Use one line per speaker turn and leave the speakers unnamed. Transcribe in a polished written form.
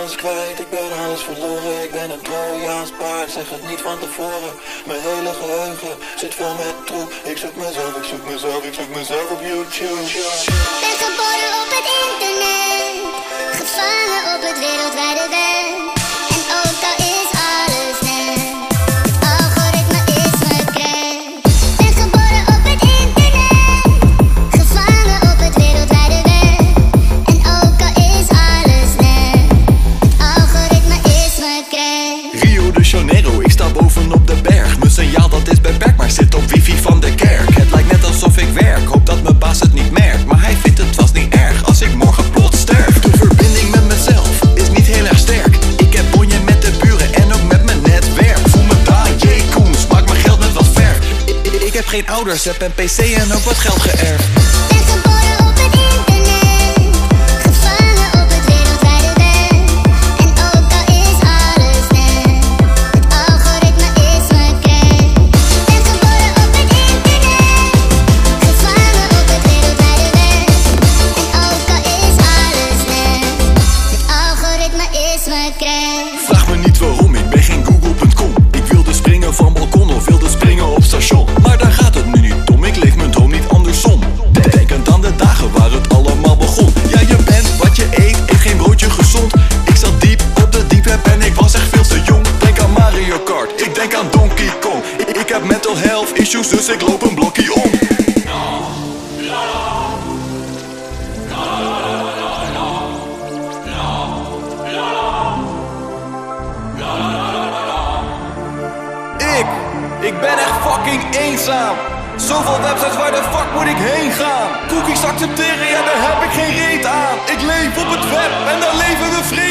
alles kwijt, ik ben alles verloren. Ik ben een Trojaans paard, zeg het niet van tevoren. Mijn hele geheugen zit vol met troep. Ik zoek mezelf, ik zoek mezelf, ik zoek mezelf op YouTube.
Ben geboren op het internet, gevangen op het wereldwijde web. En ook al is alles net, het algoritme is me kret. Ben geboren op het internet, gevangen op het wereldwijde web. En ook al is alles net, het algoritme is me kret.
Rio de Janeiro, ik sta bovenop de berg. Mijn signaal dat is beperkt, maar zit op wifi van de kerk. Het lijkt net alsof ik werk, hoop dat mijn baas het niet merkt. Maar hij vindt het vast niet erg als ik morgen plots sterf. De verbinding met mezelf is niet heel erg sterk. Ik heb bonje met de buren en ook met mijn netwerk. Voel me daar, J. Koens, maak mijn geld met wat verf. Ik heb geen ouders, heb een pc en ook wat geld geërfd.
Ben geboren op het internet, gevangen op het wereldwijde web. En ook al is alles net, het algoritme is me kret. Ben geboren op het internet, gevangen op het wereldwijde web. En ook al is alles net, het algoritme is me kret.
Vraag me niet waarom, ik ben geen Google.com. Ik wilde springen van balkon of wilde springen op station. Maar daar gaat het nu niet om, ik leef mijn droom niet andersom. Denkend aan de dagen waar het allemaal begon. Ja, je bent wat je eet geen broodje gezond. Ik zat diep op de deep web en ik was echt veel te jong. Denk aan Mario Kart, ik denk aan Donkey Kong. Ik heb mental health issues, dus ik loop een blokje om. Ik ben echt fucking eenzaam. Zoveel websites, waar de fuck moet ik heen gaan? Cookies accepteren, ja daar heb ik geen reet aan. Ik leef op het web en daar leven we vreemd.